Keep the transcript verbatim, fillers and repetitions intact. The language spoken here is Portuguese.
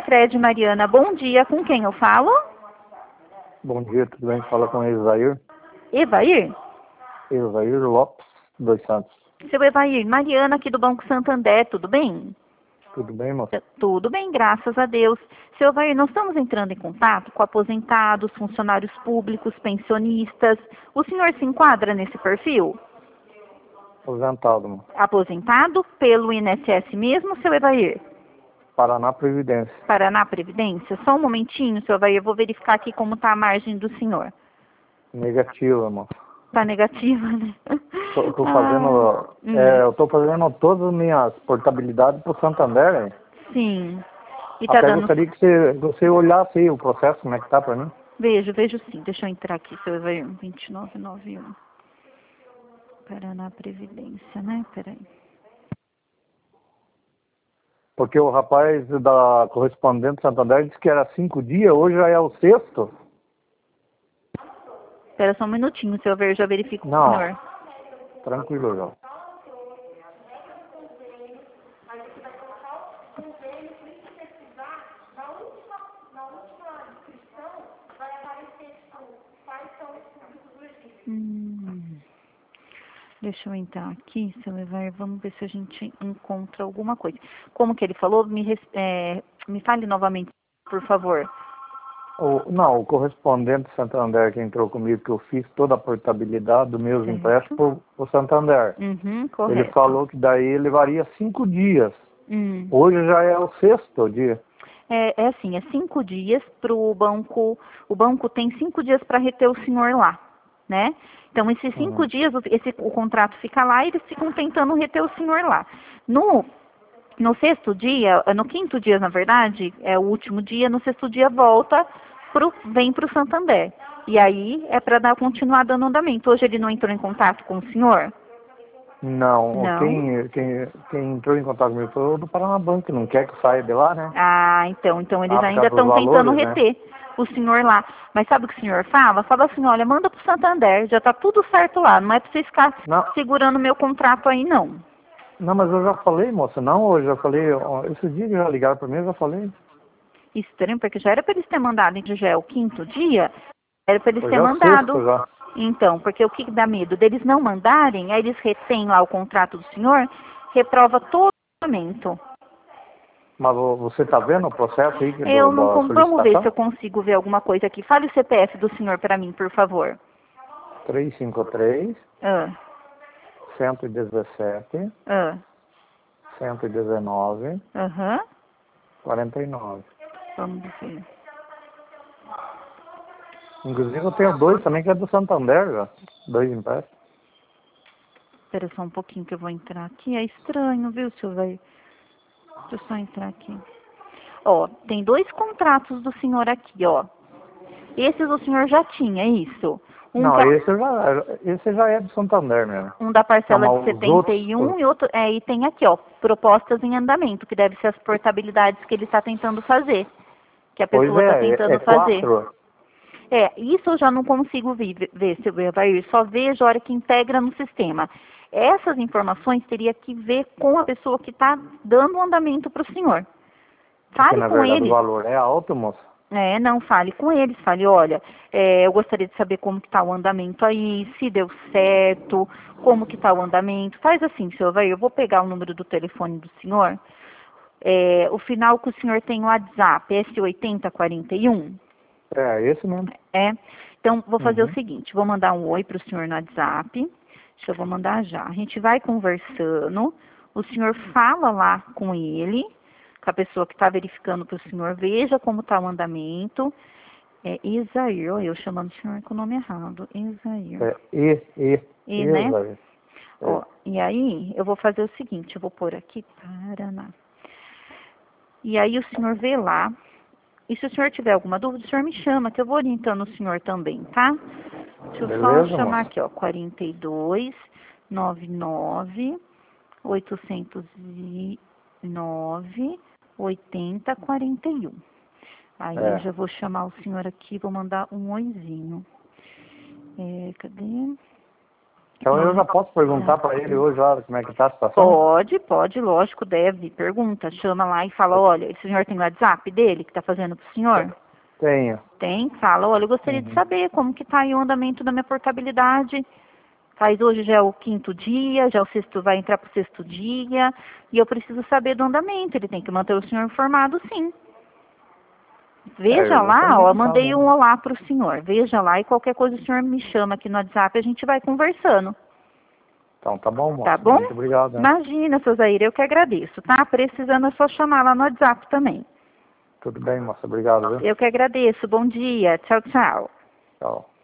Cicred Mariana, bom dia. Com quem eu falo? Bom dia, tudo bem? Fala com Evair. Evair? Evair Lopes dos Santos. Seu Evair, Mariana aqui do Banco Santander, tudo bem? Tudo bem, moça? Tudo bem, graças a Deus. Seu Evair, nós estamos entrando em contato com aposentados, funcionários públicos, pensionistas. O senhor se enquadra nesse perfil? Aposentado, moça. Aposentado pelo I N S S mesmo, seu Evair? Paraná Previdência. Paraná Previdência? Só um momentinho, seu Evair, eu vou verificar aqui como está a margem do senhor. Negativa, moça. Está negativa, né? Tô, tô fazendo, ah, é, hum. eu tô fazendo todas as minhas portabilidades pro Santander, hein? Sim. E tá Até dando... gostaria que você, você olhasse aí o processo, como é que tá pra mim. Vejo, vejo sim. Deixa eu entrar aqui, seu Evair. vinte e nove noventa e um. Paraná Previdência, né? Peraí. Porque o rapaz da correspondente Santander disse que era cinco dias, hoje já é o sexto. Espera só um minutinho, seu Evair, já verifico Não. com o senhor. Tranquilo, já. Hum, deixa eu entrar aqui, seu Evair, vamos ver se a gente encontra alguma coisa. Como que ele falou? Me, res- é, me fale novamente, por favor. O, não, o correspondente Santander que entrou comigo, que eu fiz toda a portabilidade dos meus Certo. empréstimos para o Santander. Uhum, Ele correto. falou que daí levaria cinco dias. Hum. Hoje já é o sexto dia. É, é assim, é cinco dias para o banco, o banco tem cinco dias para reter o senhor lá, né? Então, esses cinco Uhum. dias, o- esse, o contrato fica lá e eles ficam tentando reter o senhor lá. No, no sexto dia, no quinto dia, na verdade, é o último dia, no sexto dia volta, pro, vem para o Santander. E aí é para dar continuar dando andamento. Hoje ele não entrou em contato com o senhor? Não, Não. quem, quem, quem entrou em contato comigo foi o do Paraná Banco, que não quer que eu saia de lá, né? Ah, então, então eles Ah, por ainda causa dos estão tentando valores, né? reter o senhor lá. Mas sabe o que o senhor fala? Fala assim, olha, manda pro Santander, já tá tudo certo lá, não é pra vocês ficar Não, segurando meu contrato aí, não. não, mas eu já falei, moça, não, hoje eu já falei, ó, esses dias que já ligaram para mim, eu já falei. Estranho, porque já era pra eles ter mandado, então já é o quinto dia, era pra eles Hoje ter é o mandado. sexto já. Então, porque o que dá medo deles não mandarem, aí eles retêm lá o contrato do senhor, reprova todo o pagamento. Mas vo- você tá vendo o processo aí que do, Eu não, da com- vamos ver se solicitação? eu consigo ver alguma coisa aqui. Fale o C P F do senhor para mim, por favor. trezentos e cinquenta e três, Ah, cento e dezessete, ah, cento e dezenove, aham. quarenta e nove. Vamos ver. Inclusive eu tenho dois também que é do Santander, já. Dois empréstimos. Espera só um pouquinho que eu vou entrar aqui. É estranho, viu, seu velho? Deixa eu só entrar aqui. Ó, tem dois contratos do senhor aqui, ó. Esses o senhor já tinha, é isso. Um, que Não, é, esse já, esse já é do Santander mesmo. um da Não, parcela de mas os setenta outros, e os- um e outro. É, e tem aqui, ó, propostas em andamento, que deve ser as portabilidades que ele está tentando fazer. Que a pois pessoa está é, é, é tentando fazer. quatro. É, isso eu já não consigo ver, ver seu Evair, só vejo a hora que integra no sistema. Essas informações teria que ver com a pessoa que está dando o andamento para o senhor. Porque Fale na com verdade o eles. valor é alto, moça. É, não, fale com eles. Fale, olha, é, eu gostaria de saber como que está o andamento aí, se deu certo, como que está o andamento. Faz assim, seu Evair, eu vou pegar o número do telefone do senhor. É, o final que o senhor tem no WhatsApp, S oitenta quarenta e um. É, esse mesmo. É. Então, vou fazer o Uhum. seguinte, vou mandar um oi para o senhor no WhatsApp. Deixa eu vou mandar já. A gente vai conversando, o senhor fala lá com ele, com a pessoa que está verificando para o senhor, veja como está o andamento. É Isair, olha, eu chamando o senhor com o nome errado. Isair. É, e, e, E, né? Exa. Ó, É. e aí, eu vou fazer o seguinte, eu vou pôr aqui, Paraná. E aí o senhor vê lá. E se o senhor tiver alguma dúvida, o senhor me chama, que eu vou orientando o senhor também, tá? Deixa eu só Beleza, chamar moça? aqui, ó, quarenta e dois, noventa e nove, oitocentos e nove, oitenta, quarenta e um. Aí eu É. já vou chamar o senhor aqui, vou mandar um oizinho. É, cadê? Então eu já posso perguntar para ele hoje lá como é que tá a situação? Pode, pode, lógico, deve. Pergunta, chama lá e fala, olha, o senhor tem o WhatsApp dele que está fazendo para o senhor? Tenho. Tem, fala, olha, eu gostaria Uhum. de saber como que está aí o andamento da minha portabilidade. Faz hoje já é o quinto dia, já o sexto vai entrar para o sexto dia, e eu preciso saber do andamento. Ele tem que manter o senhor informado, sim. Veja É, lá, ó, exatamente, mandei tá, um né? olá para o senhor. Veja lá e qualquer coisa o senhor me chama aqui no WhatsApp, a gente vai conversando. Então tá bom, moça. Tá bom? Muito obrigado, né? Imagina, seu Zaire, eu que agradeço, tá? Precisando é só chamar lá no WhatsApp também. Tudo bem, moça. Obrigado, viu? Eu que agradeço. Bom dia. Tchau, tchau. Tchau.